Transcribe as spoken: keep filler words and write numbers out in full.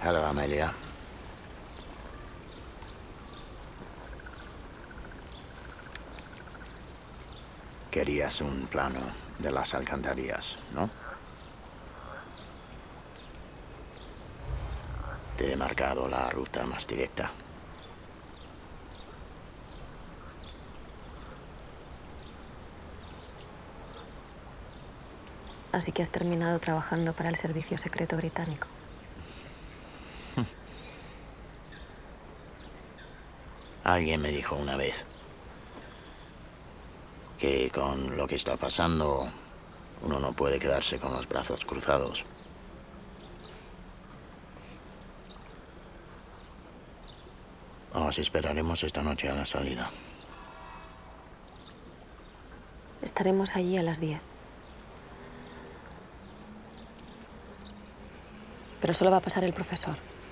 Hello, Amelia. Querías un plano de las alcantarillas, ¿no? Te he marcado la ruta más directa. Así que has terminado trabajando para el servicio secreto británico. Alguien me dijo una vez que con lo que está pasando, uno no puede quedarse con los brazos cruzados. Os esperaremos esta noche a la salida. Estaremos allí a las diez. Pero solo va a pasar el profesor.